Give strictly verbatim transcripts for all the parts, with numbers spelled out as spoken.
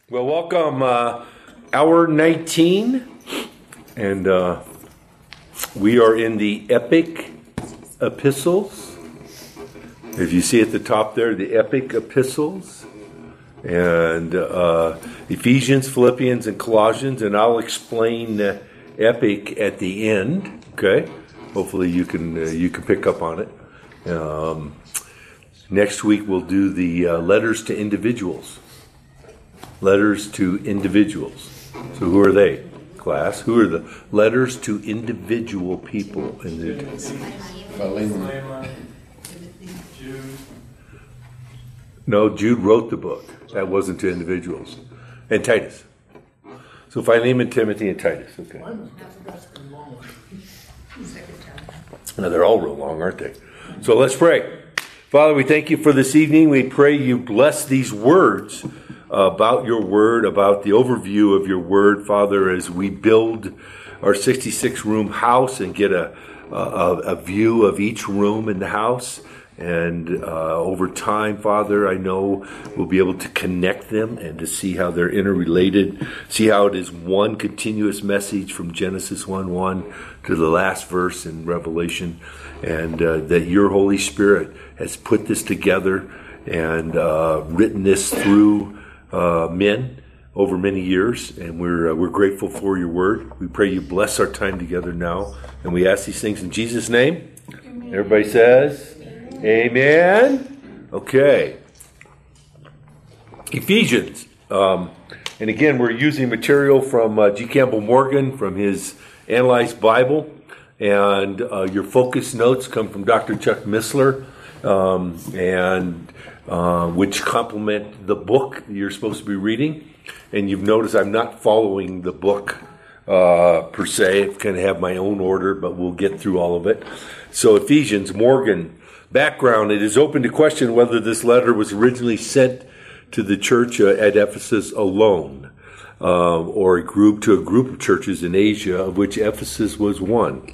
Well, welcome, uh, hour nineteen, and uh, we are in the epic epistles. If you see at the top there, the epic epistles, and uh, Ephesians, Philippians, and Colossians, and I'll explain uh, epic at the end. Okay, hopefully you can uh, you can pick up on it. Um, next week we'll do the uh, letters to individuals. Letters to individuals. So who are they, class? Who are the letters to individual people? In the Philemon. Jude. No, Jude wrote the book. That wasn't to individuals. And Titus. So Philemon, Timothy, and Titus. Okay. Now they're all real long, aren't they? So let's pray. Father, we thank you for this evening. We pray you bless these words about your word, about the overview of your word, Father, as we build our sixty-six room house and get a, a, a view of each room in the house. And uh, over time, Father, I know we'll be able to connect them and to see how they're interrelated, see how it is one continuous message from Genesis one one to the last verse in Revelation, and uh, that your Holy Spirit has put this together and uh, written this through Uh, men over many years, and we're uh, we're grateful for your word. We pray you bless our time together now, and we ask these things in Jesus' name. Amen. Everybody says, Amen. Amen. Okay. Ephesians, um, and again we're using material from uh, G. Campbell Morgan from his Analyzed Bible, and uh, your focus notes come from Doctor Chuck Missler, um, and. Uh, which complement the book you're supposed to be reading. And you've noticed I'm not following the book uh, per se. I kind of have my own order, but we'll get through all of it. So Ephesians, Morgan, background. It is open to question whether this letter was originally sent to the church uh, at Ephesus alone, uh, or a group to a group of churches in Asia, of which Ephesus was one.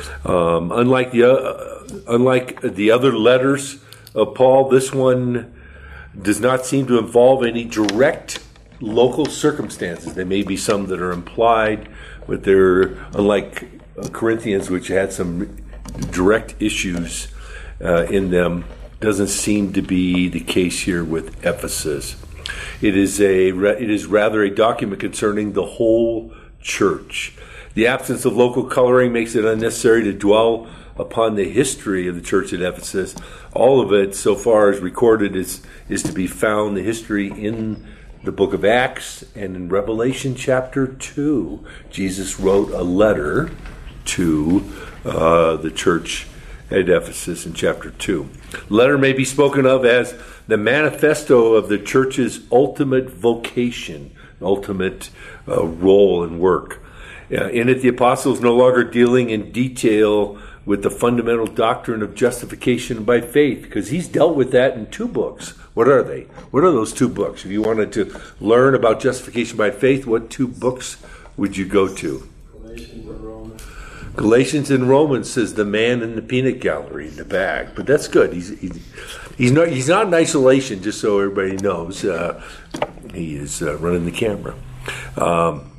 Um, unlike the uh, unlike the other letters of Paul, this one does not seem to involve any direct local circumstances. There may be some that are implied, but they're unlike Corinthians, which had some direct issues uh, in them. Doesn't seem to be the case here with Ephesus. It is a it is rather a document concerning the whole church. The absence of local coloring makes it unnecessary to dwell upon the history of the church at Ephesus. All of it, so far as recorded, is is to be found, the history in the book of Acts and in Revelation chapter two. Jesus wrote a letter to uh, the church at Ephesus in chapter two. The letter may be spoken of as the manifesto of the church's ultimate vocation, ultimate uh, role and work. Uh, in it, the apostles no longer dealing in detail with the fundamental doctrine of justification by faith, because he's dealt with that in two books. What are they? What are those two books? If you wanted to learn about justification by faith, what two books would you go to? Galatians and Romans. Galatians and Romans says the man in the peanut gallery in the bag, but that's good. He's he's, he's not he's not in isolation. Just so everybody knows, uh, he is uh, running the camera. Um,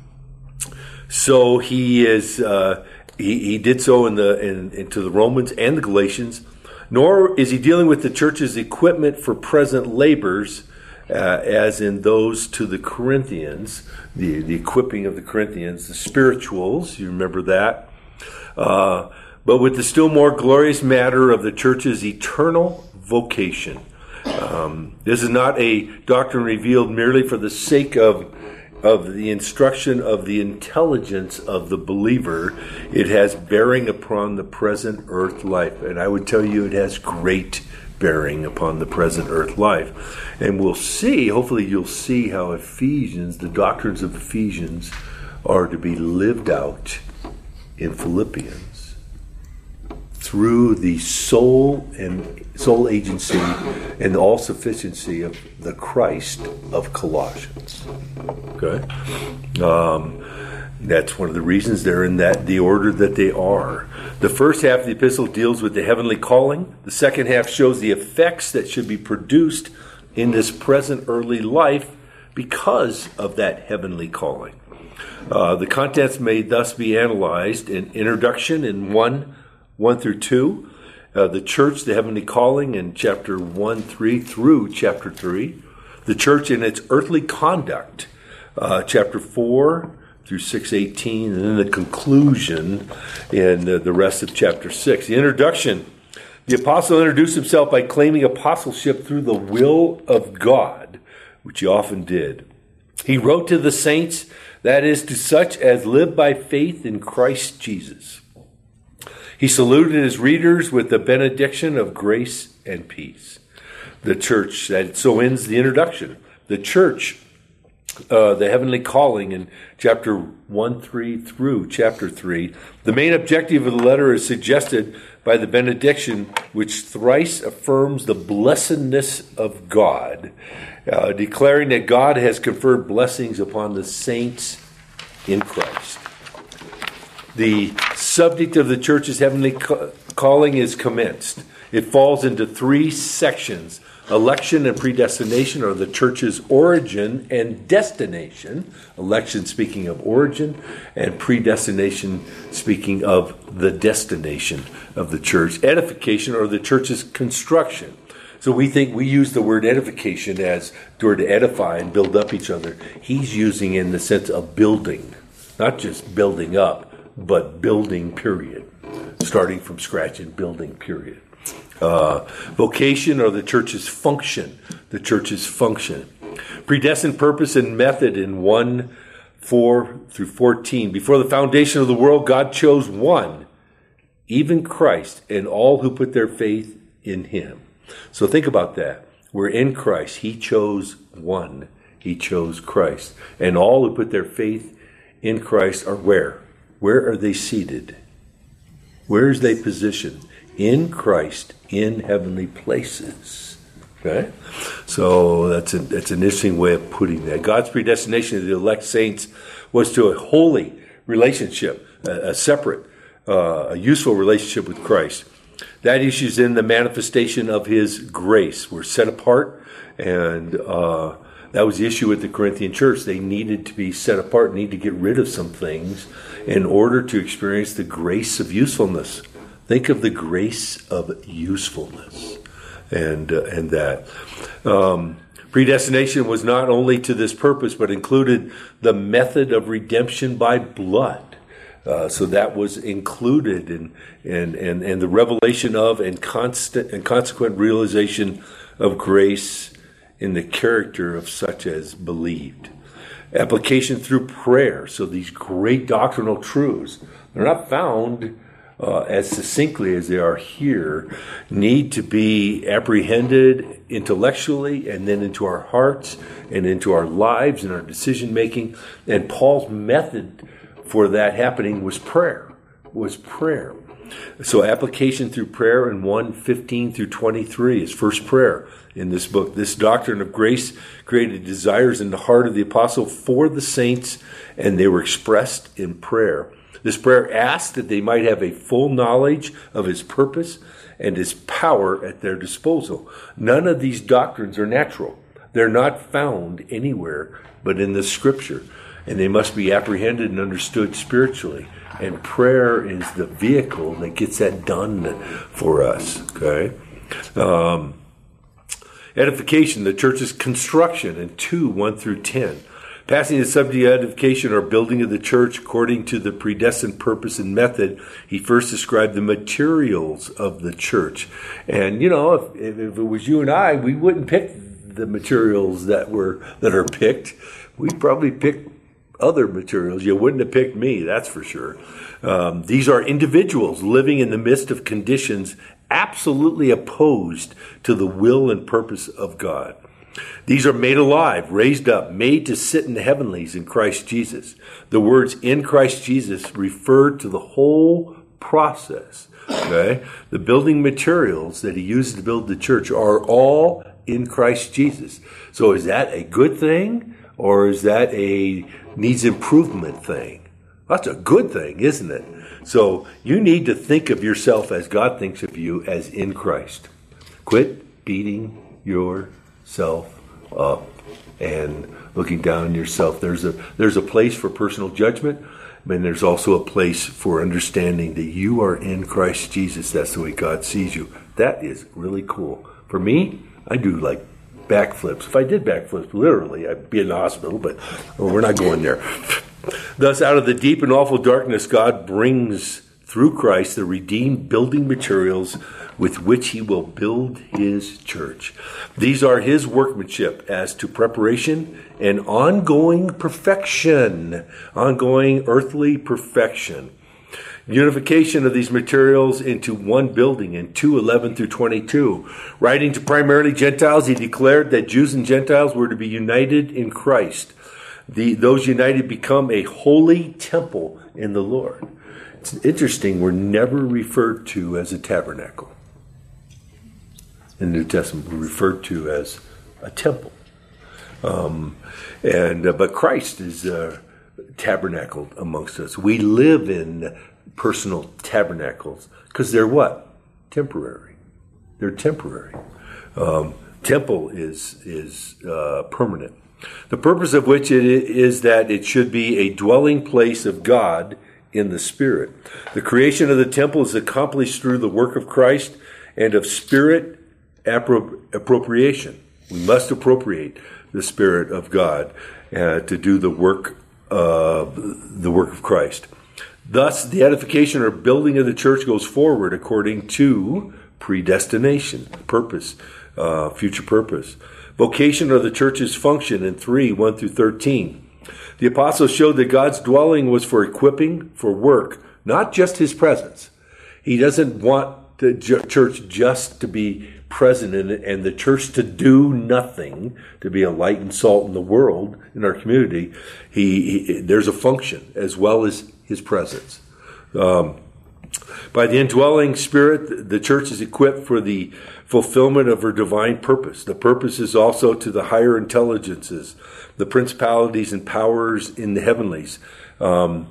so he is. Uh, He, he did so in the in, into the Romans and the Galatians, nor is he dealing with the church's equipment for present labors, uh, as in those to the Corinthians, the, the equipping of the Corinthians, the spirituals, you remember that, uh, but with the still more glorious matter of the church's eternal vocation. Um, this is not a doctrine revealed merely for the sake of of the instruction of the intelligence of the believer. It has bearing upon the present earth life. And I would tell you it has great bearing upon the present earth life. And we'll see, hopefully you'll see how Ephesians, the doctrines of Ephesians, are to be lived out in Philippians through the soul and soul agency and the all-sufficiency of the Christ of Colossians. Okay? Um, that's one of the reasons they're in that the order that they are. The first half of the epistle deals with the heavenly calling. The second half shows the effects that should be produced in this present earthly life because of that heavenly calling. Uh, the contents may thus be analyzed in introduction in one, one through two, uh, the church, the heavenly calling in chapter one, three through chapter three, the church in its earthly conduct, uh, chapter four through six eighteen, and then the conclusion in the, the rest of chapter six. The introduction, the apostle introduced himself by claiming apostleship through the will of God, which he often did. He wrote to the saints, that is, to such as live by faith in Christ Jesus. He saluted his readers with the benediction of grace and peace. The church, that so ends the introduction. The church, uh, the heavenly calling in chapter one, three through chapter three. The main objective of the letter is suggested by the benediction, which thrice affirms the blessedness of God, uh, declaring that God has conferred blessings upon the saints in Christ. The subject of the church's heavenly ca- calling is commenced. It falls into three sections. Election and predestination are the church's origin and destination. Election speaking of origin, and predestination speaking of the destination of the church. Edification or the church's construction. So we think we use the word edification as to edify and build up each other. He's using it in the sense of building, not just building up, but building, period. Starting from scratch and building, period. Uh, vocation or the church's function. The church's function. Predestined purpose and method in one, four through fourteen. Before the foundation of the world, God chose one, even Christ, and all who put their faith in him. So think about that. We're in Christ. He chose one. He chose Christ. And all who put their faith in Christ are where? Where are they seated? Where is they positioned? In Christ, in heavenly places. Okay? So that's, a, that's an interesting way of putting that. God's predestination of the elect saints was to a holy relationship, a, a separate, uh, a useful relationship with Christ. That issues in the manifestation of his grace. We're set apart, and uh, that was the issue with the Corinthian church. They needed to be set apart, needed to get rid of some things in order to experience the grace of usefulness. Think of the grace of usefulness, and uh, and that. Um, predestination was not only to this purpose, but included the method of redemption by blood. Uh, so that was included in, in, in, in the revelation of and constant and consequent realization of grace in the character of such as believed. Application through prayer. So these great doctrinal truths, they're not found uh, as succinctly as they are here, need to be apprehended intellectually and then into our hearts and into our lives and our decision making. And Paul's method for that happening was prayer, was prayer. So application through prayer in one fifteen through twenty-three is first prayer in this book. This doctrine of grace created desires in the heart of the apostle for the saints, and they were expressed in prayer. This prayer asked that they might have a full knowledge of his purpose and his power at their disposal. None of these doctrines are natural. They're not found anywhere but in the Scripture. And they must be apprehended and understood spiritually. And prayer is the vehicle that gets that done for us. Okay? Um, edification, the church's construction in two, one through ten. Passing the subject of edification or building of the church according to the predestined purpose and method, he first described the materials of the church. And, you know, if, if it was you and I, we wouldn't pick the materials that were that are picked. We'd probably pick other materials. You wouldn't have picked me, that's for sure. Um, these are individuals living in the midst of conditions absolutely opposed to the will and purpose of God. These are made alive, raised up, made to sit in the heavenlies in Christ Jesus. The words in Christ Jesus refer to the whole process. Okay? The building materials that he used to build the church are all in Christ Jesus. So is that a good thing? Or is that a needs improvement thing? That's a good thing, isn't it? So you need to think of yourself as God thinks of you, as in Christ. Quit beating yourself up and looking down on yourself. There's a there's a place for personal judgment, and there's also a place for understanding that you are in Christ Jesus. That's the way God sees you. That is really cool. For me, I do like backflips. If I did backflips, literally, I'd be in the hospital, but well, we're not going there. Thus, out of the deep and awful darkness, God brings through Christ the redeemed building materials with which he will build his church. These are his workmanship as to preparation and ongoing perfection, ongoing earthly perfection. Unification of these materials into one building in two eleven through twenty-two. Writing to primarily Gentiles, he declared that Jews and Gentiles were to be united in Christ. The, those united become a holy temple in the Lord. It's interesting, we're never referred to as a tabernacle. In the New Testament, we're referred to as a temple. Um, and uh, but Christ is uh, tabernacled amongst us. We live in personal tabernacles because they're what? Temporary. They're temporary. Um, temple is is uh, permanent. The purpose of which it is that it should be a dwelling place of God in the Spirit. The creation of the temple is accomplished through the work of Christ and of Spirit appro- appropriation. We must appropriate the Spirit of God uh, to do the work of the work of Christ. Thus, the edification or building of the church goes forward according to predestination, purpose, uh, future purpose. Vocation of the church's function in three, one through thirteen. The apostles showed that God's dwelling was for equipping, for work, not just his presence. He doesn't want the church just to be present in it and the church to do nothing, to be a light and salt in the world, in our community. He, he there's a function as well as his presence. Um, by the indwelling Spirit, the church is equipped for the fulfillment of her divine purpose. The purpose is also to the higher intelligences, the principalities and powers in the heavenlies. Um,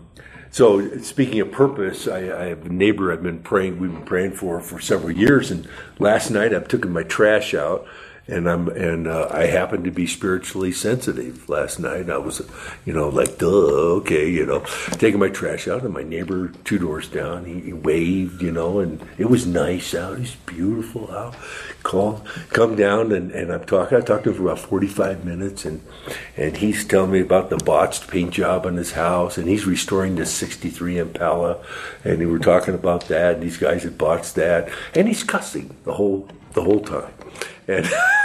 so speaking of purpose, I, I have a neighbor I've been praying, we've been praying for for several years, and last night I took my trash out, and I'm and uh, I happened to be spiritually sensitive last night. I was, you know, like, duh, okay, you know, taking my trash out, and my neighbor two doors down, he, he waved, you know, and it was nice out. It's beautiful out. Call, come down, and, and I'm talking. I talked to him for about forty-five minutes, and and he's telling me about the botched paint job on his house, and he's restoring this sixty-three Impala, and we were talking about that, and these guys had botched that, and he's cussing the whole the whole time. And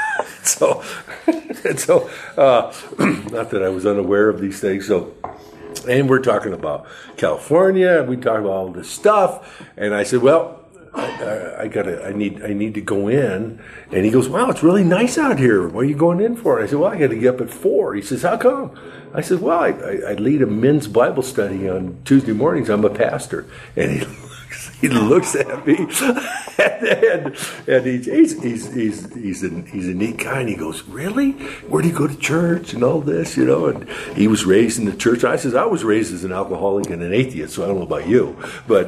so, and so, uh, not that I was unaware of these things. So, and we're talking about California. We talk about all this stuff, and I said, "Well, I, I, I gotta, I need, I need to go in." And he goes, "Wow, it's really nice out here. What are you going in for?" And I said, "Well, I got to get up at four." He says, "How come?" I said, "Well, I, I, I lead a men's Bible study on Tuesday mornings. I'm a pastor." And he He looks at me, and, and, and he's, he's, he's, he's, he's, a, he's a neat guy, and he goes, "Really? Where do you go to church and all this, you know?" And he was raised in the church. I says, "I was raised as an alcoholic and an atheist, so I don't know about you." But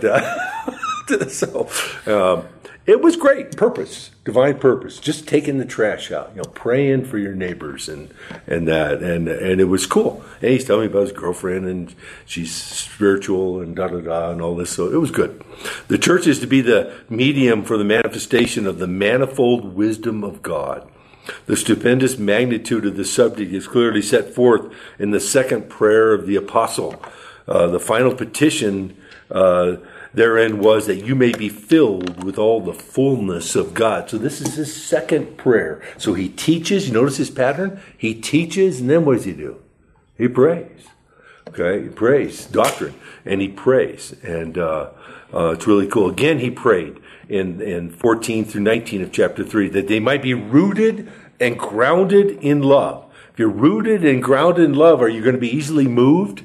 uh, so um, it was great. Purpose, divine purpose, just taking the trash out, you know, praying for your neighbors and, and that. And, and it was cool. And he's telling me about his girlfriend, and she's spiritual and da-da-da and all this. So it was good. The church is to be the medium for the manifestation of the manifold wisdom of God. The stupendous magnitude of the subject is clearly set forth in the second prayer of the apostle. Uh, the final petition uh, therein was that you may be filled with all the fullness of God. So this is his second prayer. So he teaches. You notice his pattern? He teaches, and then what does he do? He prays. Okay, he prays doctrine, and he prays, and uh, uh, it's really cool. Again, he prayed in in fourteen through nineteen of chapter three that they might be rooted and grounded in love. If you're rooted and grounded in love, are you going to be easily moved?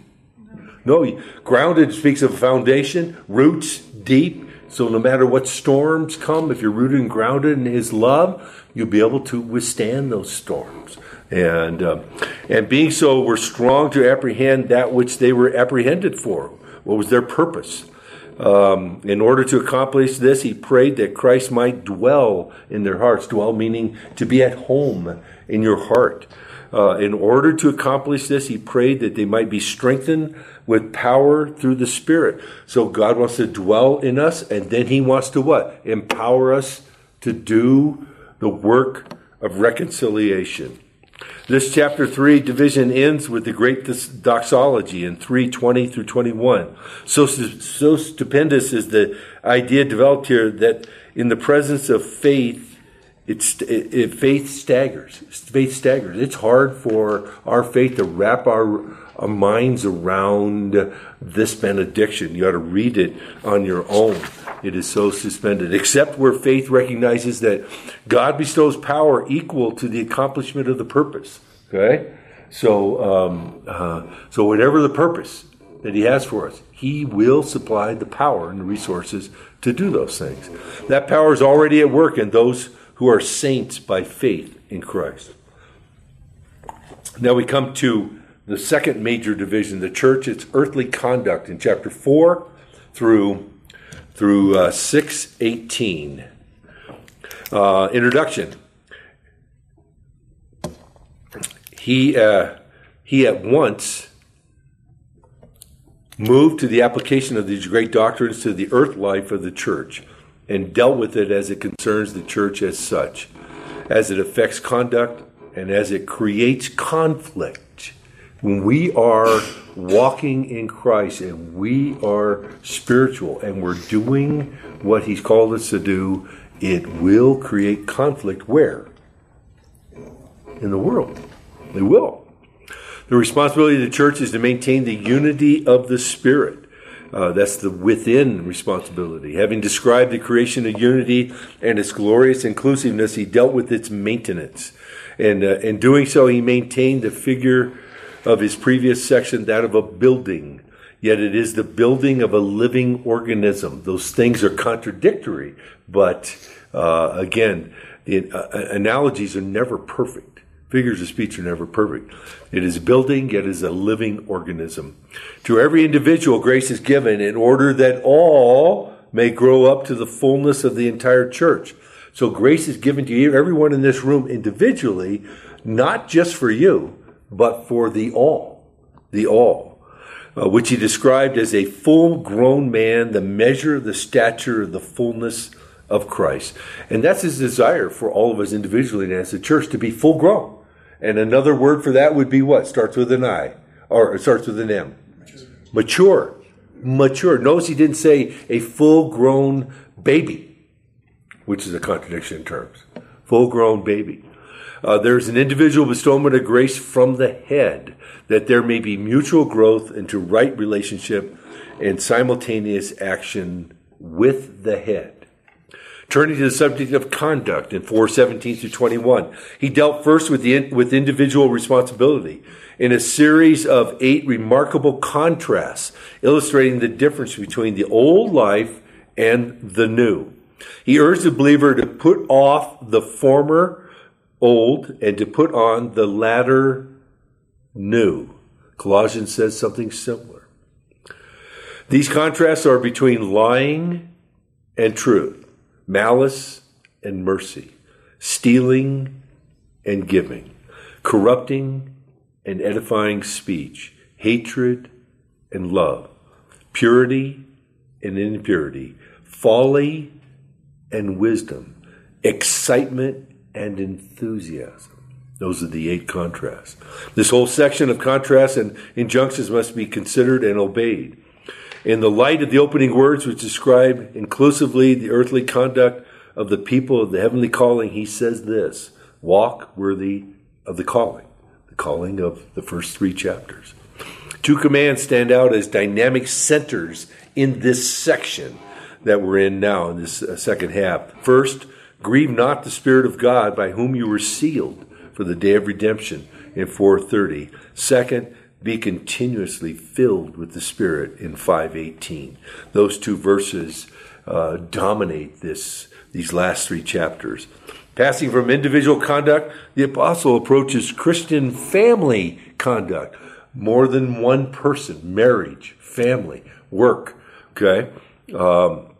No, grounded speaks of a foundation, roots deep. So no matter what storms come, if you're rooted and grounded in his love, you'll be able to withstand those storms. And uh, and being so, we're strong to apprehend that which they were apprehended for. What was their purpose? Um, in order to accomplish this, he prayed that Christ might dwell in their hearts. Dwell meaning to be at home in your heart. Uh, in order to accomplish this, he prayed that they might be strengthened with power through the Spirit. So God wants to dwell in us, and then he wants to what? Empower us to do the work of reconciliation. This chapter three division ends with the great doxology in three twenty through twenty-one. So, so stupendous is the idea developed here that in the presence of faith, It's it, it, faith staggers. Faith staggers. It's hard for our faith to wrap our, our minds around this benediction. You ought to read it on your own. It is so suspended. Except where faith recognizes that God bestows power equal to the accomplishment of the purpose. Okay, so um, uh, so whatever the purpose that He has for us, He will supply the power and the resources to do those things. That power is already at work in those who are saints by faith in Christ. Now we come to the second major division, the church, its earthly conduct, in chapter four through through uh, six eighteen. Uh, introduction. He uh, he at once moved to the application of these great doctrines to the earth life of the church, and dealt with it as it concerns the church as such, as it affects conduct, and as it creates conflict. When we are walking in Christ, and we are spiritual, and we're doing what He's called us to do, it will create conflict. Where? In the world. It will. The responsibility of the church is to maintain the unity of the Spirit. Uh, that's the within responsibility. Having described the creation of unity and its glorious inclusiveness, he dealt with its maintenance. And uh, in doing so, he maintained the figure of his previous section, that of a building. Yet it is the building of a living organism. Those things are contradictory, but uh, again, the uh, analogies are never perfect. Figures of speech are never perfect. It is building, yet is a living organism. To every individual, grace is given in order that all may grow up to the fullness of the entire church. So grace is given to you, everyone in this room individually, not just for you, but for the all. The all. Uh, which he described as a full-grown man, the measure of the stature of the fullness of Christ. And that's his desire for all of us individually and as a church, to be full-grown. And another word for that would be what? Starts with an I, or it starts with an M. Mature. Mature. Notice he didn't say a full-grown baby, which is a contradiction in terms. Full-grown baby. Uh, there's an individual bestowment of grace from the head, that there may be mutual growth into right relationship and simultaneous action with the head. Turning to the subject of conduct in four seventeen through twenty-one, he dealt first with the with individual responsibility in a series of eight remarkable contrasts, illustrating the difference between the old life and the new. He urged the believer to put off the former old and to put on the latter new. Colossians says something similar. These contrasts are between lying and truth, malice and mercy, stealing and giving, corrupting and edifying speech, hatred and love, purity and impurity, folly and wisdom, excitement and enthusiasm. Those are the eight contrasts. This whole section of contrasts and injunctions must be considered and obeyed. In the light of the opening words, which describe inclusively the earthly conduct of the people of the heavenly calling, he says this: walk worthy of the calling, the calling of the first three chapters. Two commands stand out as dynamic centers in this section that we're in now, in this uh, second half. First, grieve not the Spirit of God, by whom you were sealed for the day of redemption, in four thirty. Second, be continuously filled with the Spirit, in five eighteen. Those two verses uh, dominate this these last three chapters. Passing from individual conduct, the apostle approaches Christian family conduct. More than one person, marriage, family, work. Okay, um,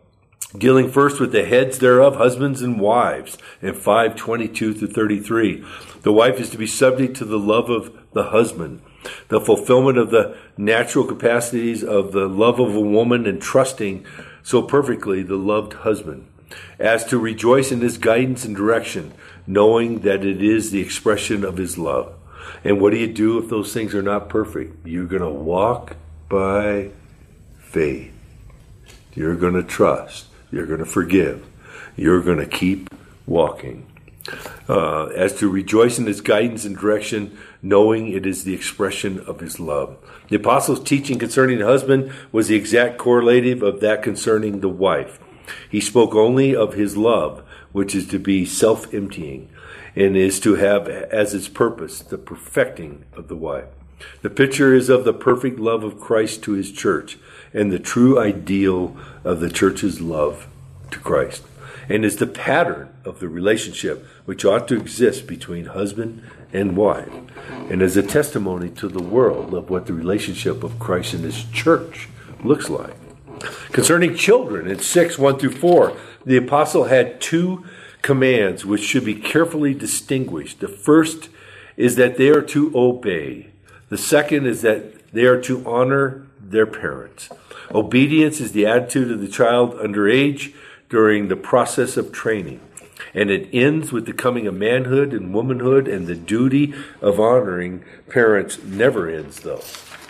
dealing first with the heads thereof, husbands and wives, in five twenty-two through thirty-three. The wife is to be subject to the love of the husband, the fulfillment of the natural capacities of the love of a woman, and trusting so perfectly the loved husband, as to rejoice in his guidance and direction, knowing that it is the expression of his love. And what do you do if those things are not perfect? You're going to walk by faith. You're going to trust. You're going to forgive. You're going to keep walking. Uh, as to rejoice in his guidance and direction, knowing it is the expression of his love. The apostle's teaching concerning the husband was the exact correlative of that concerning the wife. He spoke only of his love, which is to be self-emptying, and is to have as its purpose the perfecting of the wife. The picture is of the perfect love of Christ to his church, and the true ideal of the church's love to Christ, and is the pattern of the relationship which ought to exist between husband and wife, and is a testimony to the world of what the relationship of Christ and his church looks like. Concerning children, in six, one through four, the apostle had two commands which should be carefully distinguished. The first is that they are to obey. The second is that they are to honor their parents. Obedience is the attitude of the child under age during the process of training, and it ends with the coming of manhood and womanhood, and the duty of honoring parents never ends, though.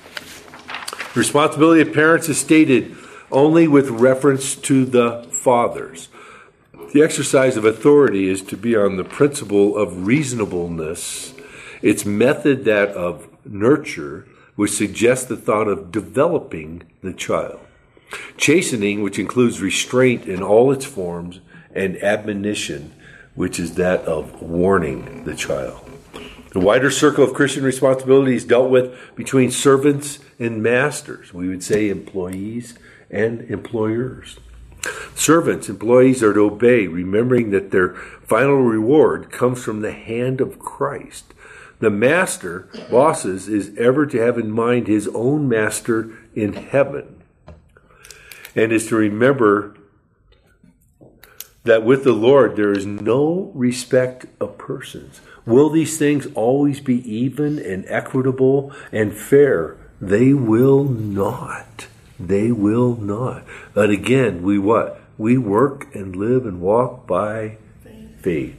The responsibility of parents is stated only with reference to the fathers. The exercise of authority is to be on the principle of reasonableness, its method that of nurture, which suggests the thought of developing the child. Chastening, which includes restraint in all its forms, and admonition, which is that of warning the child. The wider circle of Christian responsibility is dealt with between servants and masters. We would say employees and employers. Servants, employees are to obey, remembering that their final reward comes from the hand of Christ. The master, bosses, is ever to have in mind his own master in heaven, and is to remember that with the Lord there is no respect of persons. Will these things always be even and equitable and fair? They will not. They will not. But again, we what? We work and live and walk by faith.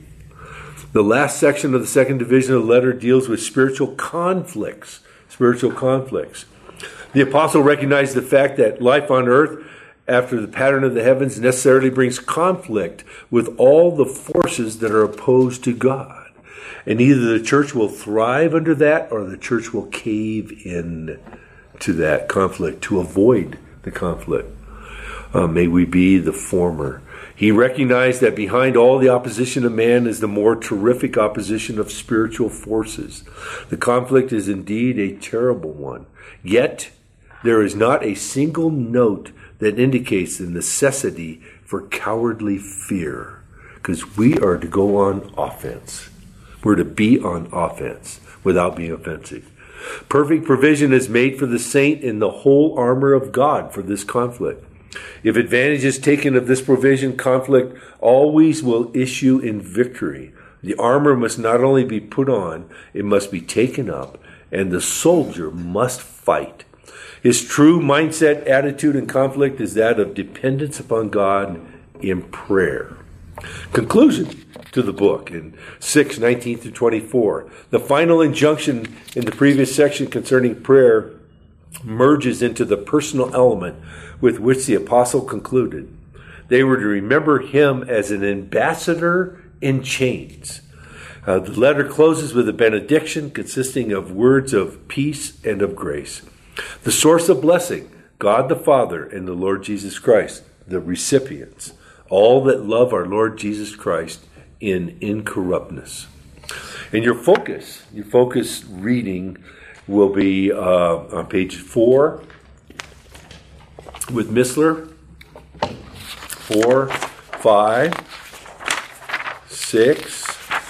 The last section of the second division of the letter deals with spiritual conflicts. Spiritual conflicts. The apostle recognized the fact that life on earth, after the pattern of the heavens, necessarily brings conflict with all the forces that are opposed to God. And either the church will thrive under that, or the church will cave in to that conflict to avoid the conflict. Uh, may we be the former. He recognized that behind all the opposition of man is the more terrific opposition of spiritual forces. The conflict is indeed a terrible one. Yet, there is not a single note that indicates the necessity for cowardly fear, because we are to go on offense. We're to be on offense without being offensive. Perfect provision is made for the saint in the whole armor of God for this conflict. If advantage is taken of this provision, conflict always will issue in victory. The armor must not only be put on, it must be taken up, and the soldier must fight. His true mindset, attitude, and conflict is that of dependence upon God in prayer. Conclusion to the book in six, nineteen through twenty-four. The final injunction in the previous section concerning prayer merges into the personal element with which the apostle concluded. They were to remember him as an ambassador in chains. Uh, the letter closes with a benediction consisting of words of peace and of grace. The source of blessing, God the Father and the Lord Jesus Christ, the recipients, all that love our Lord Jesus Christ in incorruptness. And your focus, your focus reading will be uh, on page four with Missler, four, five, six,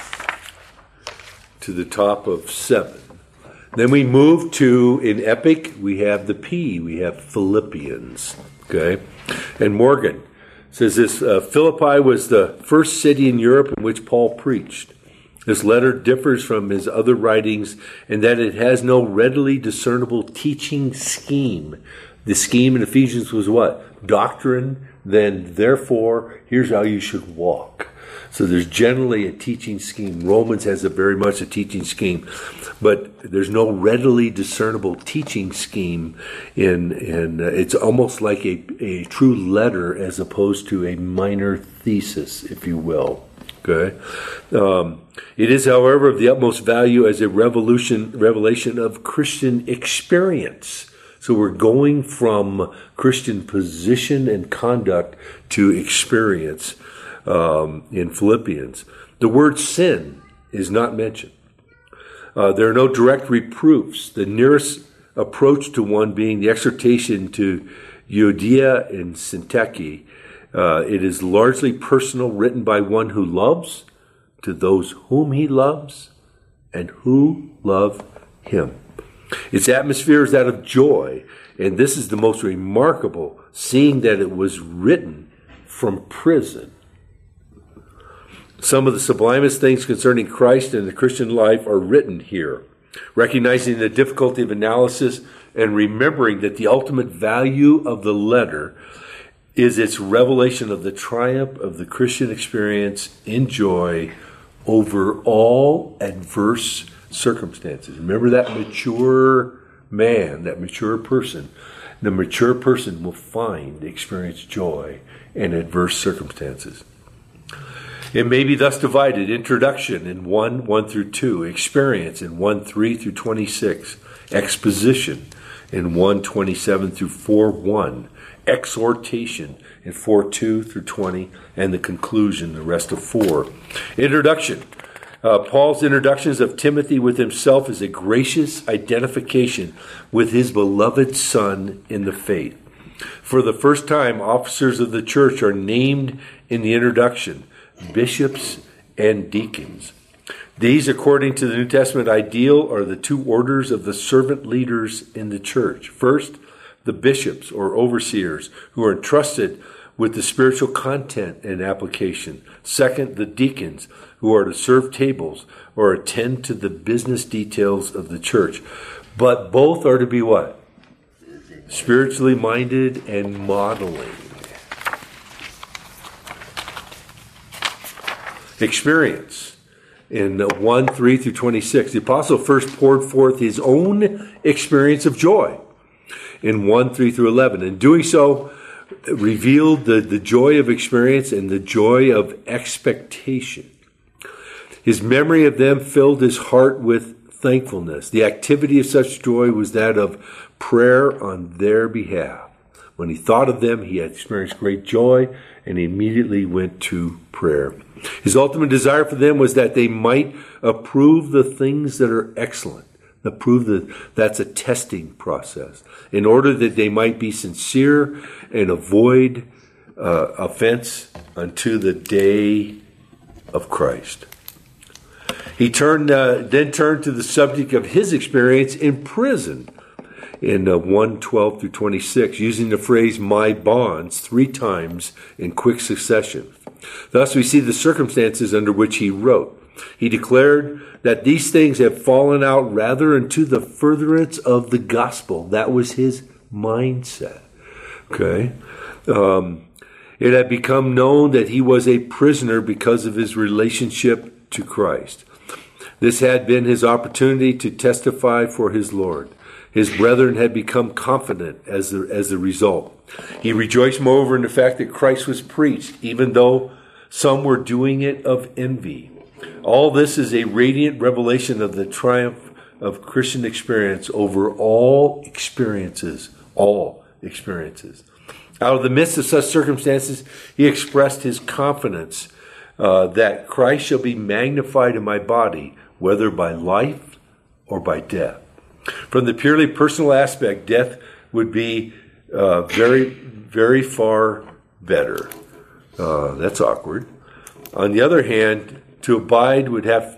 to the top of seven. Then we move to, in Epic, we have the P, we have Philippians, okay? And Morgan, It says this, uh, Philippi was the first city in Europe in which Paul preached. This letter differs from his other writings in that it has no readily discernible teaching scheme. The scheme in Ephesians was what? Doctrine, then therefore, here's how you should walk. So there's generally a teaching scheme. Romans has a very much a teaching scheme, but there's no readily discernible teaching scheme. In in uh, it's almost like a, a true letter as opposed to a minor thesis, if you will. Okay, um, it is, however, of the utmost value as a revolution revelation of Christian experience. So we're going from Christian position and conduct to experience. Um, in Philippians, the word sin is not mentioned. Uh, there are no direct reproofs. The nearest approach to one being the exhortation to Euodia and Syntyche. Uh, it is largely personal, written by one who loves, to those whom he loves, and who love him. Its atmosphere is that of joy, and this is the most remarkable, seeing that it was written from prison. Some of the sublimest things concerning Christ and the Christian life are written here, recognizing the difficulty of analysis and remembering that the ultimate value of the letter is its revelation of the triumph of the Christian experience in joy over all adverse circumstances. Remember that mature man, that mature person. The mature person will find, experience joy in adverse circumstances. It may be thus divided: introduction in one, one through two, experience in one, three through twenty-six, exposition in one, twenty-seven through four, one, exhortation in four, two through twenty, and the conclusion, the rest of four. Introduction. Uh, Paul's introductions of Timothy with himself is a gracious identification with his beloved son in the faith. For the first time, officers of the church are named in the introduction: bishops and deacons. These, according to the New Testament ideal, are the two orders of the servant leaders in the church. First, the bishops or overseers, who are entrusted with the spiritual content and application. Second, the deacons, who are to serve tables or attend to the business details of the church. But both are to be what? Spiritually minded and modeling. Experience in one, three through twenty-six. The apostle first poured forth his own experience of joy in one, three through eleven. In doing so, revealed the, the joy of experience and the joy of expectation. His memory of them filled his heart with thankfulness. The activity of such joy was that of prayer on their behalf. When he thought of them, he had experienced great joy, and he immediately went to prayer. His ultimate desire for them was that they might approve the things that are excellent. Approve the, that's a testing process. In order that they might be sincere and avoid uh, offense unto the day of Christ. He turned, uh, then turned to the subject of his experience in prison in uh, one, twelve through twenty-six, using the phrase "my bonds" three times in quick succession. Thus we see the circumstances under which he wrote. He declared that these things have fallen out rather into the furtherance of the gospel. That was his mindset. Okay. Um, it had become known that he was a prisoner because of his relationship to Christ. This had been his opportunity to testify for his Lord. His brethren had become confident as the, as the result. He rejoiced moreover in the fact that Christ was preached, even though some were doing it of envy. All this is a radiant revelation of the triumph of Christian experience over all experiences, all experiences. Out of the midst of such circumstances, he expressed his confidence uh, that Christ shall be magnified in my body, whether by life or by death. From the purely personal aspect, death would be uh, very, very far better. Uh, that's awkward. On the other hand, to abide would have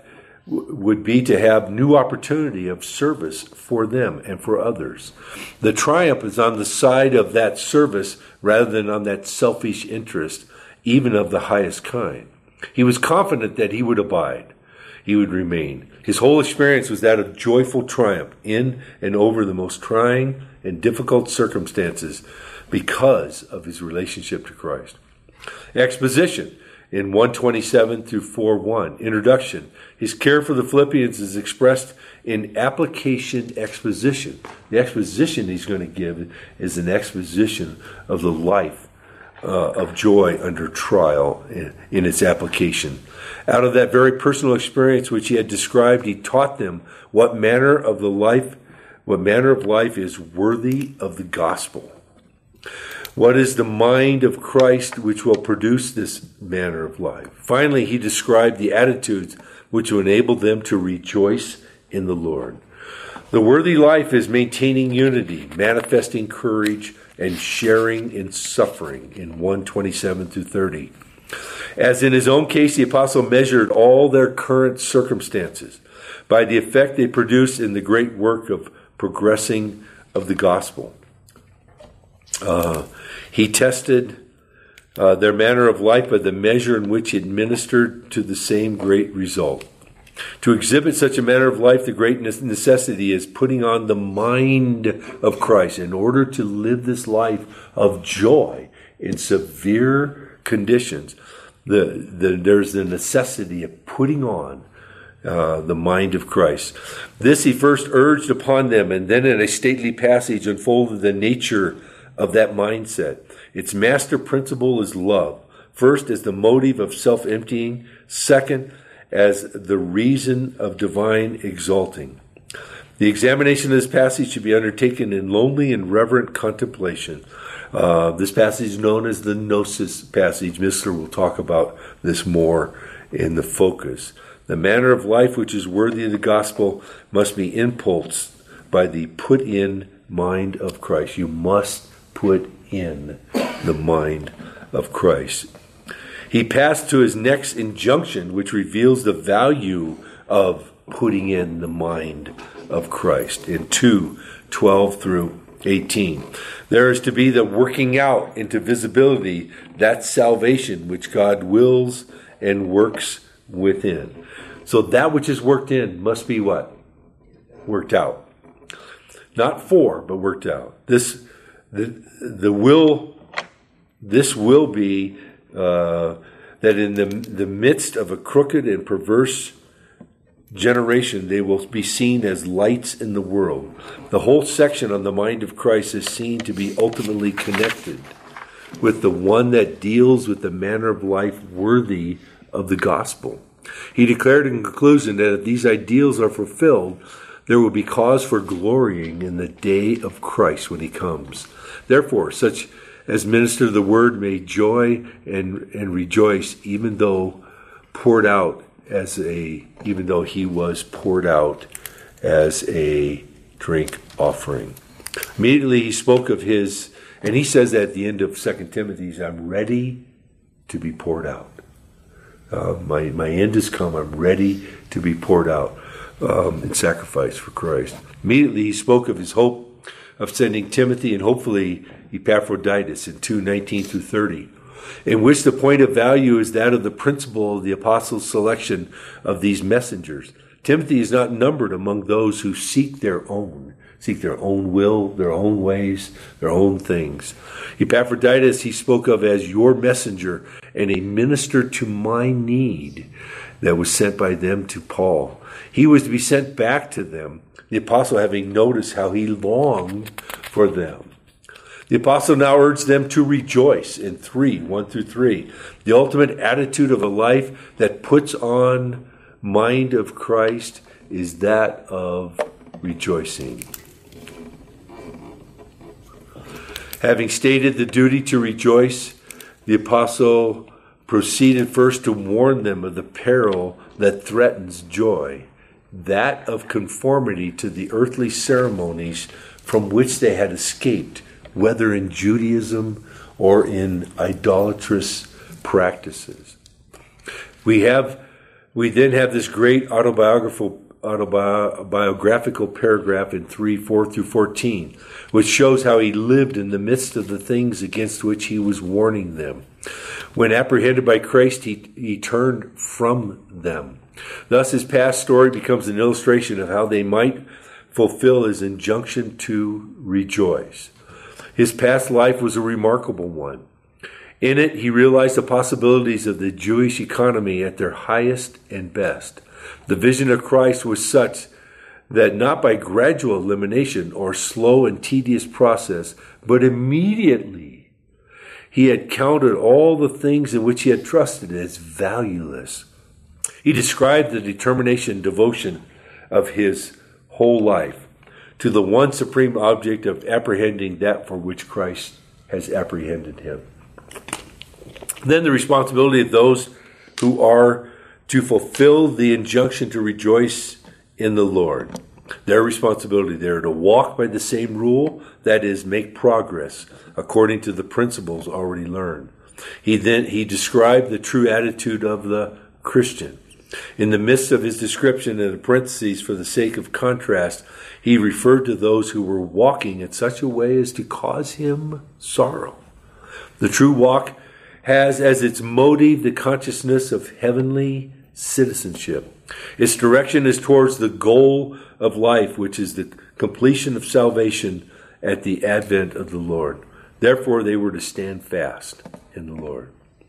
w- would be to have new opportunity of service for them and for others. The triumph is on the side of that service rather than on that selfish interest, even of the highest kind. He was confident that he would abide. He would remain. His whole experience was that of joyful triumph in and over the most trying and difficult circumstances because of his relationship to Christ. Exposition in one twenty-seven through four one. Introduction. His care for the Philippians is expressed in application exposition. The exposition he's going to give is an exposition of the life uh, of joy under trial in, in its application. Out of that very personal experience which he had described, he taught them what manner of the life, what manner of life is worthy of the gospel. What is the mind of Christ which will produce this manner of life? Finally, he described the attitudes which will enable them to rejoice in the Lord. The worthy life is maintaining unity, manifesting courage, and sharing in suffering in one twenty-seven through thirty. As in his own case, the apostle measured all their current circumstances by the effect they produce in the great work of progressing of the gospel. Uh, he tested uh, their manner of life by the measure in which it ministered to the same great result. To exhibit such a manner of life, the great necessity is putting on the mind of Christ in order to live this life of joy in severe conditions. The, the, there's the necessity of putting on uh, the mind of Christ. This he first urged upon them, and then in a stately passage unfolded the nature of that mindset. Its master principle is love. First, as the motive of self-emptying. Second, as the reason of divine exalting. The examination of this passage should be undertaken in lonely and reverent contemplation. Uh, this passage is known as the Gnosis passage. Missler will talk about this more in the focus. The manner of life which is worthy of the gospel must be impulsed by the put-in mind of Christ. You must put in the mind of Christ. He passed to his next injunction, which reveals the value of putting in the mind of Christ in two twelve through eighteen. There is to be the working out into visibility that salvation which God wills and works within. So that which is worked in must be what? Worked out. Not for, but worked out. This the the will this will be uh, that in the the midst of a crooked and perverse generation, they will be seen as lights in the world. The whole section on the mind of Christ is seen to be ultimately connected with the one that deals with the manner of life worthy of the gospel. He declared in conclusion that if these ideals are fulfilled, there will be cause for glorying in the day of Christ when he comes. Therefore, such as minister the word may joy and, and rejoice, even though poured out as a, even though he was poured out as a drink offering. Immediately he spoke of his, and he says at the end of Second Timothy, I'm ready to be poured out. Uh, my my end has come. I'm ready to be poured out um, in sacrifice for Christ. Immediately he spoke of his hope of sending Timothy and hopefully Epaphroditus in two nineteen through thirty, in which the point of value is that of the principle of the apostles' selection of these messengers. Timothy is not numbered among those who seek their own, seek their own will, their own ways, their own things. Epaphroditus he spoke of as your messenger and a minister to my need that was sent by them to Paul. He was to be sent back to them, the apostle having noticed how he longed for them. The apostle now urged them to rejoice in three, one through three. The ultimate attitude of a life that puts on mind of Christ is that of rejoicing. Having stated the duty to rejoice, the apostle proceeded first to warn them of the peril that threatens joy, that of conformity to the earthly ceremonies from which they had escaped, whether in Judaism or in idolatrous practices. We have we then have this great autobiographical autobiographical paragraph in three, four through fourteen, which shows how he lived in the midst of the things against which he was warning them. When apprehended by Christ, he, he turned from them. Thus, his past story becomes an illustration of how they might fulfill his injunction to rejoice. His past life was a remarkable one. In it, he realized the possibilities of the Jewish economy at their highest and best. The vision of Christ was such that not by gradual elimination or slow and tedious process, but immediately he had counted all the things in which he had trusted as valueless. He described the determination and devotion of his whole life to the one supreme object of apprehending that for which Christ has apprehended him. Then the responsibility of those who are to fulfill the injunction to rejoice in the Lord. Their responsibility there to walk by the same rule, that is, make progress according to the principles already learned. He then he described the true attitude of the Christian. In the midst of his description, in the parentheses for the sake of contrast, he referred to those who were walking in such a way as to cause him sorrow. The true walk has as its motive the consciousness of heavenly citizenship. Its direction is towards the goal of life, which is the completion of salvation at the advent of the Lord. Therefore, they were to stand fast in the Lord.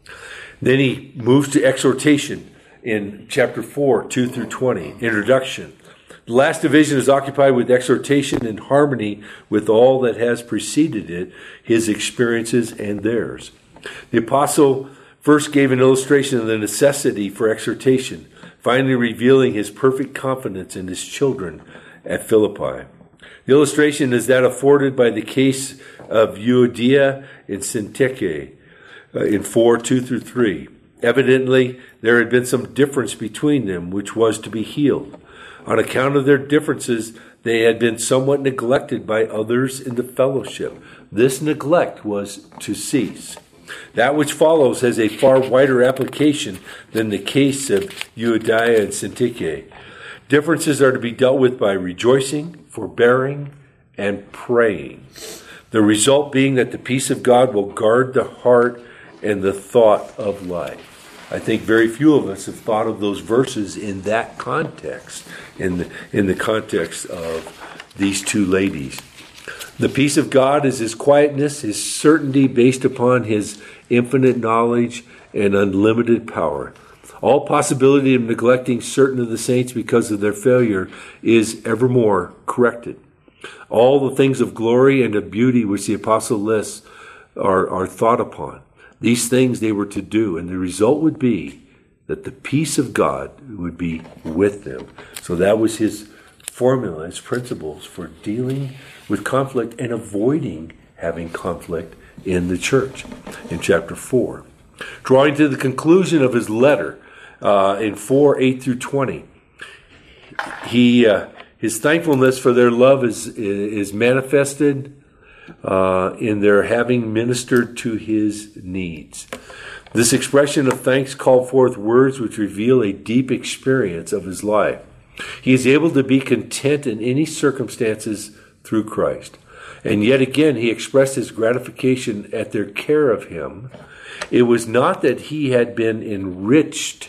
Then he moves to exhortation in chapter four, two through twenty, introduction. The last division is occupied with exhortation in harmony with all that has preceded it, his experiences and theirs. The apostle first gave an illustration of the necessity for exhortation, finally revealing his perfect confidence in his children at Philippi. The illustration is that afforded by the case of Euodia and Syntyche uh, in four, two through three. Evidently, there had been some difference between them, which was to be healed. On account of their differences, they had been somewhat neglected by others in the fellowship. This neglect was to cease. That which follows has a far wider application than the case of Euodia and Syntyche. Differences are to be dealt with by rejoicing, forbearing, and praying. The result being that the peace of God will guard the heart and the thought of life. I think very few of us have thought of those verses in that context, in the, in the context of these two ladies. The peace of God is his quietness, his certainty based upon his infinite knowledge and unlimited power. All possibility of neglecting certain of the saints because of their failure is evermore corrected. All the things of glory and of beauty which the apostle lists are, are thought upon. These things they were to do, and the result would be that the peace of God would be with them. So that was his formula, his principles for dealing with conflict and avoiding having conflict in the church in chapter four. Drawing to the conclusion of his letter uh, in four, eight through twenty, he uh, his thankfulness for their love is, is manifested Uh, in their having ministered to his needs. This expression of thanks called forth words which reveal a deep experience of his life. He is able to be content in any circumstances through Christ. And yet again, he expressed his gratification at their care of him. It was not that he had been enriched,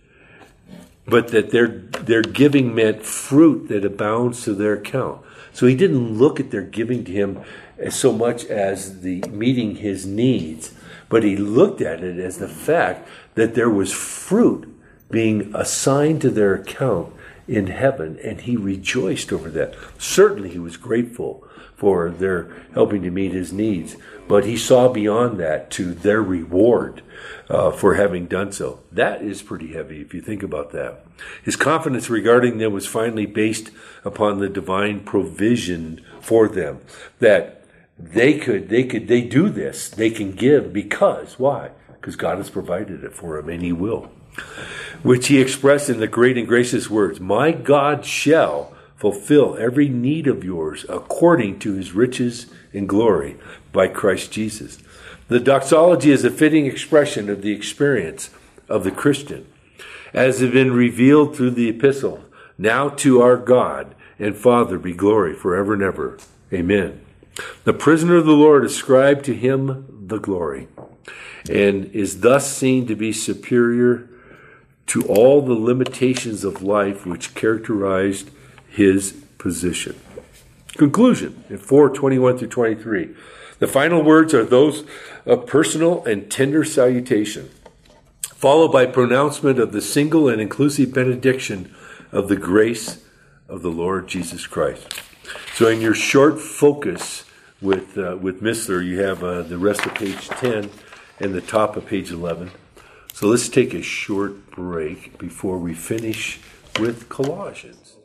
but that their, their giving meant fruit that abounds to their account. So he didn't look at their giving to him as so much as the meeting his needs, but he looked at it as the fact that there was fruit being assigned to their account in heaven, and he rejoiced over that. Certainly he was grateful for their helping to meet his needs, but he saw beyond that to their reward uh, for having done so. That is pretty heavy if you think about that. His confidence regarding them was finally based upon the divine provision for them, that they could, they could, they do this, they can give because, why? Because God has provided it for them, and he will. Which he expressed in the great and gracious words, "My God shall fulfill every need of yours according to his riches and glory by Christ Jesus." The doxology is a fitting expression of the experience of the Christian. as have been revealed through the epistle. Now to our God and Father be glory forever and ever. Amen. The prisoner of the Lord ascribed to him the glory, and is thus seen to be superior to all the limitations of life which characterized his position. Conclusion in four twenty-one through twenty-three. The final words are those of personal and tender salutation, followed by pronouncement of the single and inclusive benediction of the grace of the Lord Jesus Christ. So in your short focus with uh, with Missler, you have uh, the rest of page ten and the top of page eleven. So let's take a short break before we finish with Colossians.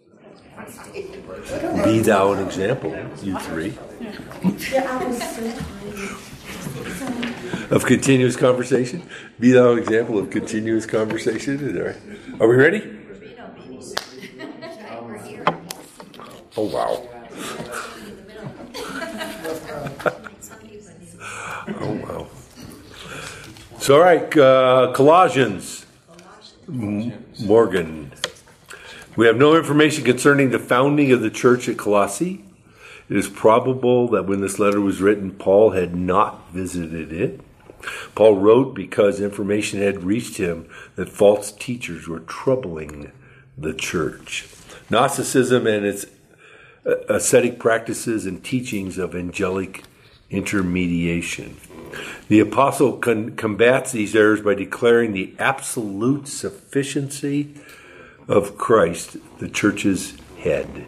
Be thou an example, you three, of continuous conversation. Be thou an example of continuous conversation. All right. Are we ready? Oh, wow. Oh, wow. So, all right, uh, Colossians, M- Morgan. We have no information concerning the founding of the church at Colossae. It is probable that when this letter was written, Paul had not visited it. Paul wrote because information had reached him that false teachers were troubling the church. Gnosticism and its ascetic practices and teachings of angelic intermediation. The apostle con- combats these errors by declaring the absolute sufficiency of Christ, the church's head.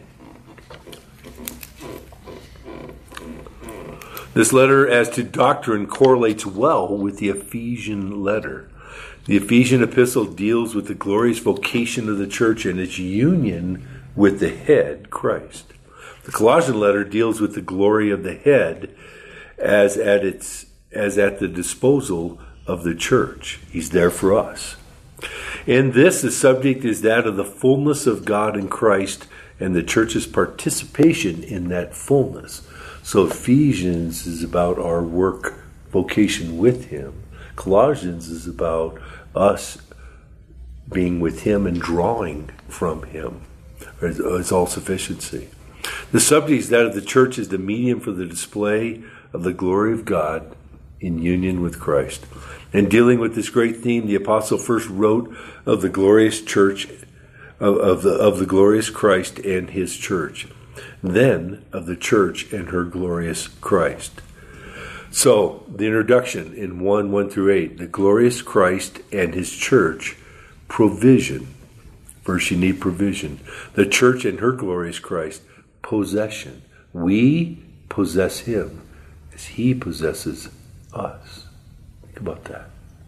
This letter, as to doctrine, correlates well with the Ephesian letter. The Ephesian epistle deals with the glorious vocation of the church and its union with the head, Christ. The Colossian letter deals with the glory of the head as at its as at the disposal of the church. He's there for us. In this, the subject is that of the fullness of God in Christ and the church's participation in that fullness. So Ephesians is about our work vocation with him. Colossians is about us being with him and drawing from him. It's all sufficiency. The subject is that of the church as the medium for the display of the glory of God in union with Christ. And dealing with this great theme, the apostle first wrote of the glorious church, of, of, the, of the glorious Christ and his church. Then of the church and her glorious Christ. So, the introduction in one, one through eight, the glorious Christ and his church, provision. First you need provision. The church and her glorious Christ, possession. We possess him as he possesses us. Think about that.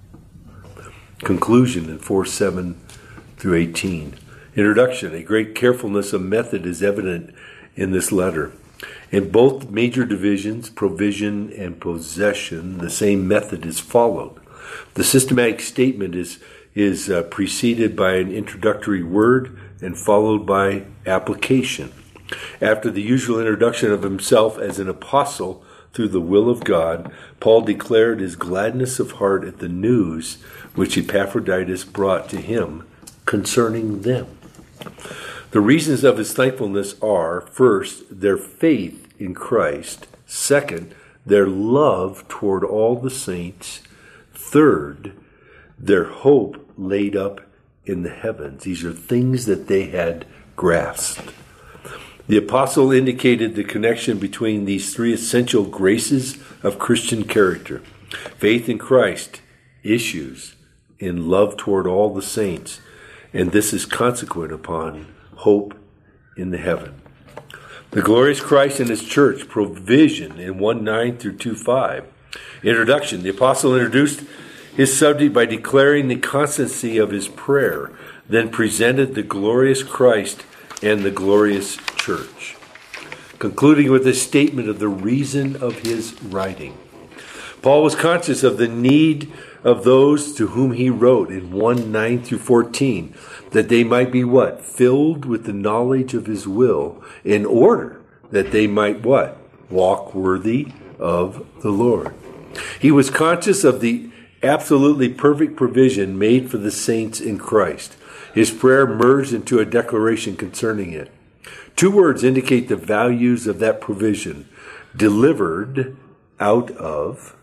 Conclusion in four, seven through eighteen. Introduction. A great carefulness of method is evident in this letter. In both major divisions, provision and possession, the same method is followed. The systematic statement is, is uh, preceded by an introductory word and followed by application. After the usual introduction of himself as an apostle through the will of God, Paul declared his gladness of heart at the news which Epaphroditus brought to him concerning them. The reasons of his thankfulness are, first, their faith in Christ. Second, their love toward all the saints. Third, their hope laid up in the heavens. These are things that they had grasped. The apostle indicated the connection between these three essential graces of Christian character. Faith in Christ issues in love toward all the saints, and this is consequent upon hope in the heaven. The glorious Christ and his church, provision in one nine through two five. Introduction. The apostle introduced his subject by declaring the constancy of his prayer, then presented the glorious Christ and the glorious church, concluding with a statement of the reason of his writing. Paul was conscious of the need of those to whom he wrote in one nine through fourteen, that they might be what? Filled with the knowledge of his will, in order that they might what? Walk worthy of the Lord. He was conscious of the absolutely perfect provision made for the saints in Christ. His prayer merged into a declaration concerning it. Two words indicate the values of that provision: delivered out of,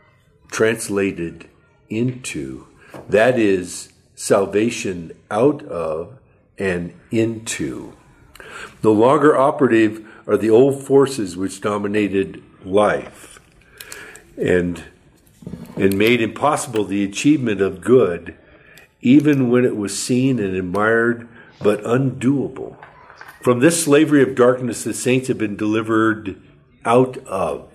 translated into. That is, salvation out of and into. No longer operative are the old forces which dominated life and, and made impossible the achievement of good, even when it was seen and admired, but undoable. From this slavery of darkness, the saints have been delivered out of.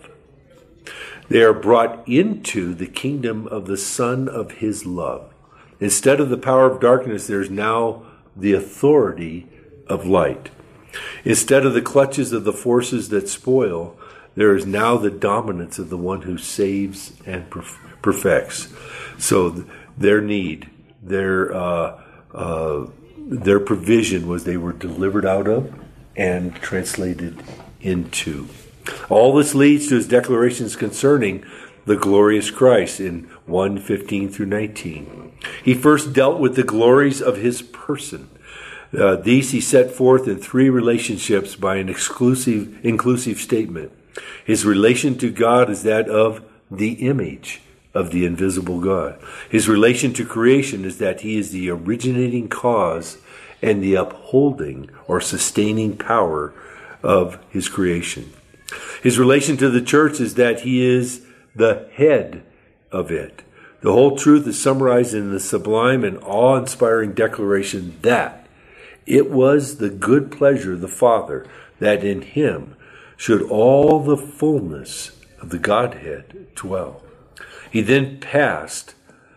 They are brought into the kingdom of the Son of His love. Instead of the power of darkness, there is now the authority of light. Instead of the clutches of the forces that spoil, there is now the dominance of the one who saves and perfects. So their need, their uh, uh, their provision was they were delivered out of and translated into. All this leads to his declarations concerning the glorious Christ in one fifteen through nineteen. He first dealt with the glories of his person. Uh, these he set forth in three relationships by an exclusive, inclusive statement. His relation to God is that of the image of the invisible God. His relation to creation is that he is the originating cause and the upholding or sustaining power of his creation. His relation to the church is that he is the head of it. The whole truth is summarized in the sublime and awe-inspiring declaration that it was the good pleasure of the Father that in him should all the fullness of the Godhead dwell. He then passed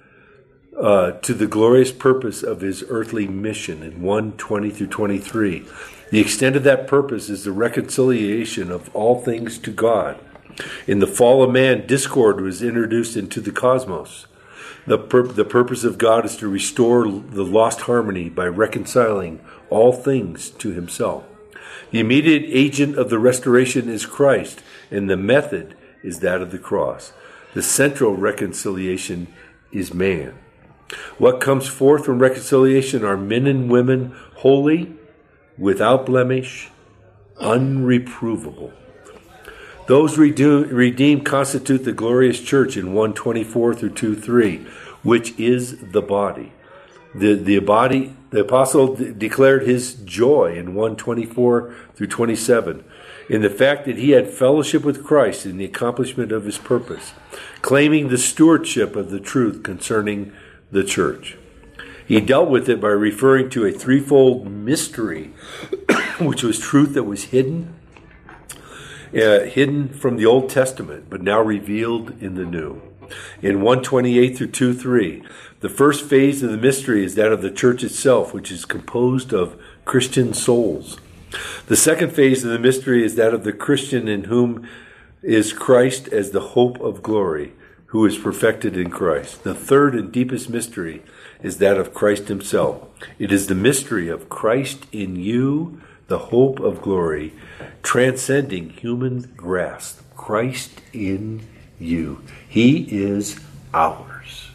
uh, to the glorious purpose of his earthly mission in one twenty through twenty-three. The extent of that purpose is the reconciliation of all things to God. In the fall of man, discord was introduced into the cosmos. The, pur- the purpose of God is to restore the lost harmony by reconciling all things to himself. The immediate agent of the restoration is Christ, and the method is that of the cross. The central reconciliation is man. What comes forth from reconciliation are men and women holy, without blemish, unreprovable. Those redeemed constitute the glorious church in one twenty-four through two three, which is the body. The, the body, the apostle d- declared his joy in one twenty-four through twenty-seven in the fact that he had fellowship with Christ in the accomplishment of his purpose, claiming the stewardship of the truth concerning the church. He dealt with it by referring to a threefold mystery, which was truth that was hidden, uh, hidden from the Old Testament, but now revealed in the New. In one twenty-eight through two three, the first phase of the mystery is that of the church itself, which is composed of Christian souls. The second phase of the mystery is that of the Christian in whom is Christ as the hope of glory, who is perfected in Christ. The third and deepest mystery is that of Christ himself. It is the mystery of Christ in you, the hope of glory, transcending human grasp. Christ in you. He is ours.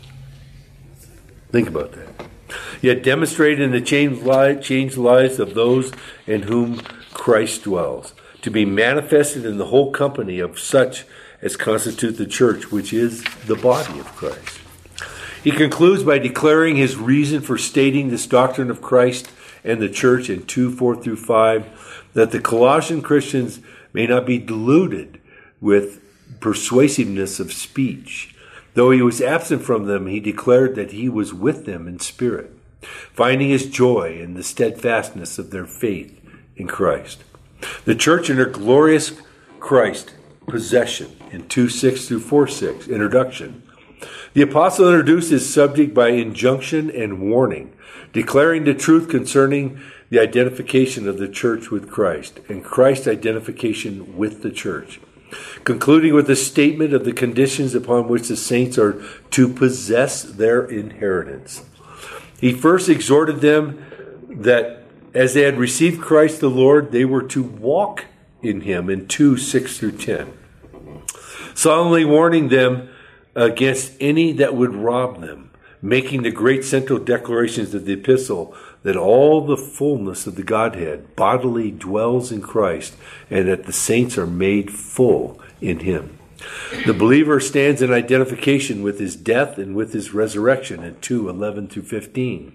Think about that. Yet demonstrated in the changed lives of those in whom Christ dwells, to be manifested in the whole company of such as constitute the church, which is the body of Christ. He concludes by declaring his reason for stating this doctrine of Christ and the church in two four through five, that the Colossian Christians may not be deluded with persuasiveness of speech. Though he was absent from them, he declared that he was with them in spirit, finding his joy in the steadfastness of their faith in Christ. The church and her glorious Christ possession in two six through four six, introduction. The apostle introduced his subject by injunction and warning, declaring the truth concerning the identification of the church with Christ and Christ's identification with the church, concluding with a statement of the conditions upon which the saints are to possess their inheritance. He first exhorted them that as they had received Christ the Lord, they were to walk in him in two six through ten, solemnly warning them against any that would rob them, making the great central declarations of the epistle that all the fullness of the Godhead bodily dwells in Christ, and that the saints are made full in him. The believer stands in identification with his death and with his resurrection in two eleven through fifteen.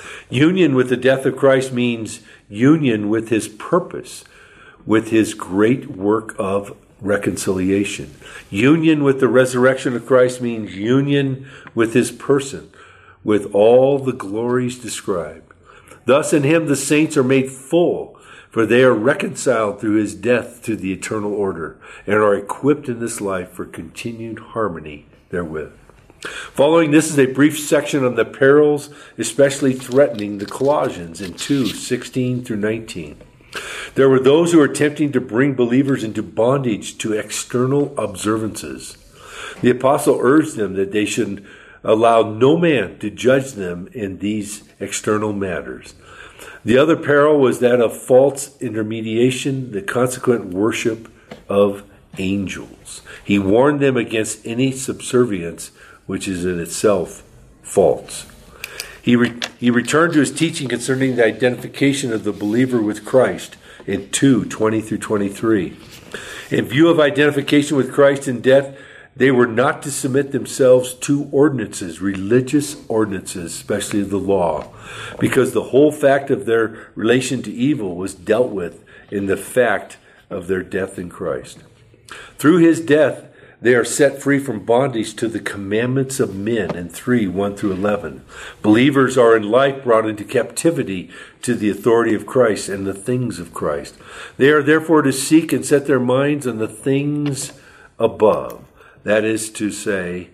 Union with the death of Christ means union with his purpose, with his great work of reconciliation. Union with the resurrection of Christ means union with his person, with all the glories described. Thus in him the saints are made full, for they are reconciled through his death to the eternal order, and are equipped in this life for continued harmony therewith. Following this is a brief section on the perils especially threatening the Colossians in two sixteen through nineteen. There were those who were attempting to bring believers into bondage to external observances. The apostle urged them that they should allow no man to judge them in these external matters. The other peril was that of false intermediation, the consequent worship of angels. He warned them against any subservience which is in itself false. He, re- he returned to his teaching concerning the identification of the believer with Christ in two twenty through twenty-three. In view of identification with Christ in death, they were not to submit themselves to ordinances, religious ordinances, especially the law, because the whole fact of their relation to evil was dealt with in the fact of their death in Christ. Through his death, they are set free from bondage to the commandments of men in three one through eleven. Believers are in life brought into captivity to the authority of Christ and the things of Christ. They are therefore to seek and set their minds on the things above. That is to say,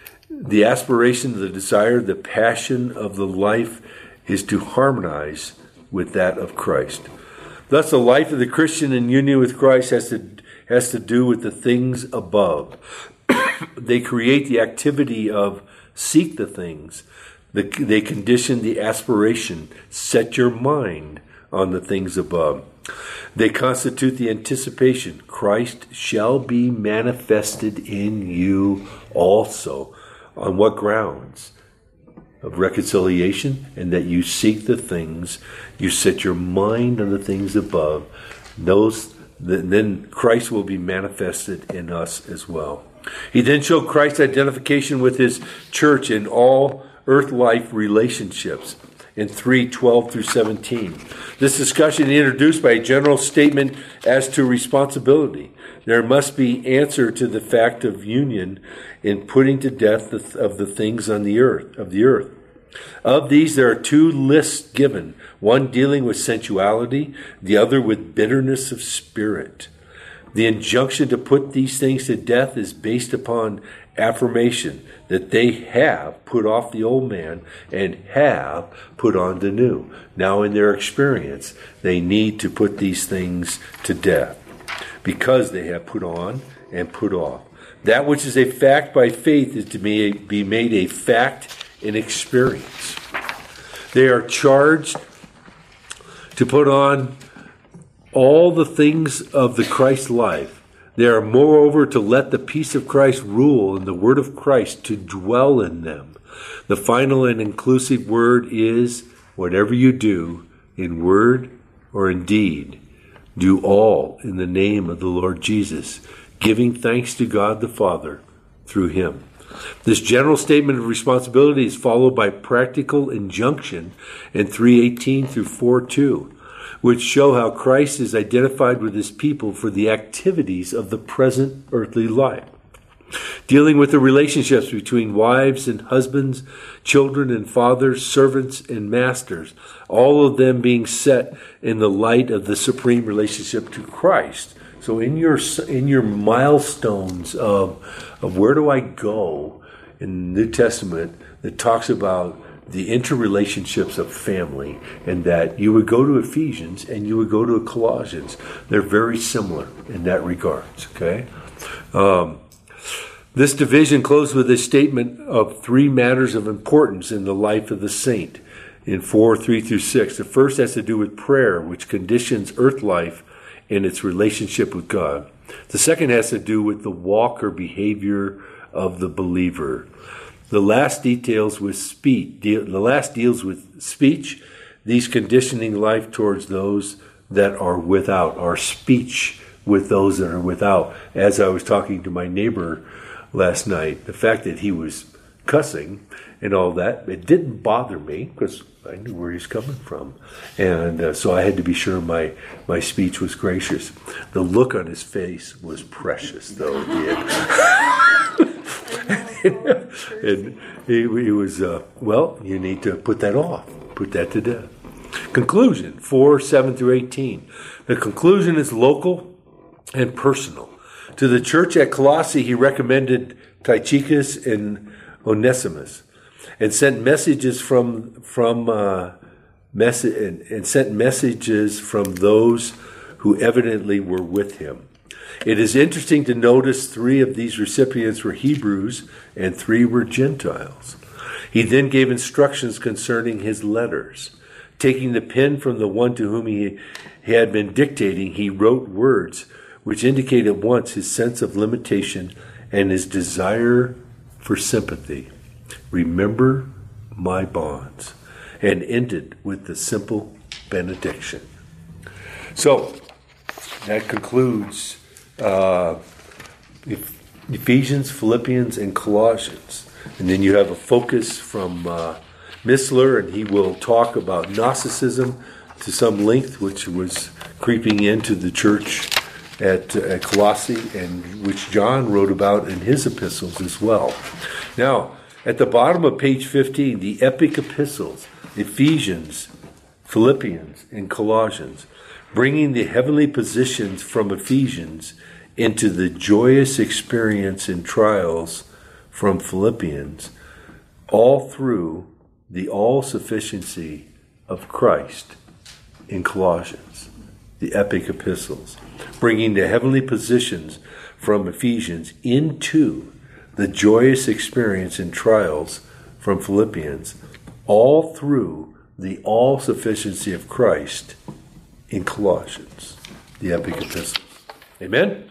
the aspiration, the desire, the passion of the life is to harmonize with that of Christ. Thus, the life of the Christian in union with Christ has to has to do with the things above. They create the activity of seek the things. The, they condition the aspiration, set your mind on the things above. They constitute the anticipation, Christ shall be manifested in you also. On what grounds? Of reconciliation, and that you seek the things, you set your mind on the things above. Those, then Christ will be manifested in us as well. He then showed Christ's identification with his church in all earth life relationships in three twelve through seventeen. This discussion is introduced by a general statement as to responsibility. There must be answer to the fact of union in putting to death the, of the things on the earth, of the earth. Of these, there are two lists given, one dealing with sensuality, the other with bitterness of spirit. The injunction to put these things to death is based upon affirmation that they have put off the old man and have put on the new. Now, in their experience, they need to put these things to death because they have put on and put off. That which is a fact by faith is to be, be made a fact in experience. They are charged to put on all the things of the Christ life. They are moreover to let the peace of Christ rule and the word of Christ to dwell in them. The final and inclusive word is, whatever you do, in word or in deed, do all in the name of the Lord Jesus, giving thanks to God the Father through him. This general statement of responsibility is followed by practical injunction in three eighteen through four two, which show how Christ is identified with his people for the activities of the present earthly life. Dealing with the relationships between wives and husbands, children and fathers, servants and masters, all of them being set in the light of the supreme relationship to Christ. So in your in your milestones of of where do I go in the New Testament that talks about the interrelationships of family, and that you would go to Ephesians and you would go to Colossians. They're very similar in that regards. Okay, um, this division closed with a statement of three matters of importance in the life of the saint in four three through six. The first has to do with prayer, which conditions earth life in its relationship with God. The second has to do with the walk or behavior of the believer. The last details with speech. The last deals with speech. these conditioning life towards those that are without, our speech with those that are without. As I was talking to my neighbor last night, the fact that he was cussing and all that, it didn't bother me because I knew where he's coming from. And uh, so I had to be sure my, my speech was gracious. The look on his face was precious, though. And he, he was, uh, well, you need to put that off. Put that to death. Conclusion, four, seven through eighteen. The conclusion is local and personal. To the church at Colossae, he recommended Tychicus and Onesimus, and sent messages from from uh, mess- and, and sent messages from those who evidently were with him. It is interesting to notice three of these recipients were Hebrews and three were Gentiles. He then gave instructions concerning his letters. Taking the pen from the one to whom he had been dictating, he wrote words which indicate at once his sense of limitation and his desire for sympathy. Remember my bonds. And ended with the simple benediction. So, that concludes uh, Ephesians, Philippians, and Colossians. And then you have a focus from uh, Missler, and he will talk about Gnosticism to some length, which was creeping into the church at, uh, at Colossae, and which John wrote about in his epistles as well. Now, at the bottom of page fifteen, the epic epistles, Ephesians, Philippians, and Colossians, bringing the heavenly positions from Ephesians into the joyous experience in trials from Philippians, all through the all-sufficiency of Christ in Colossians, the epic epistles, bringing the heavenly positions from Ephesians into the joyous experience in trials from Philippians, all through the all-sufficiency of Christ in Colossians, the epic epistles. Amen?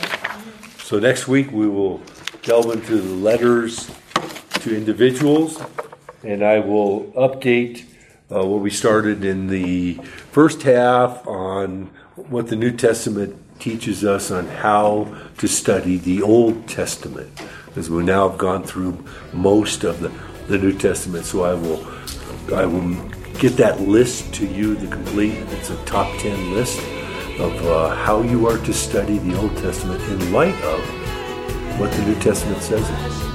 So next week we will delve into the letters to individuals, and I will update uh, what we started in the first half on what the New Testament teaches us on how to study the Old Testament, because we now have gone through most of the, the New Testament. So I will I will get that list to you, the complete, it's a top ten list of uh, how you are to study the Old Testament in light of what the New Testament says.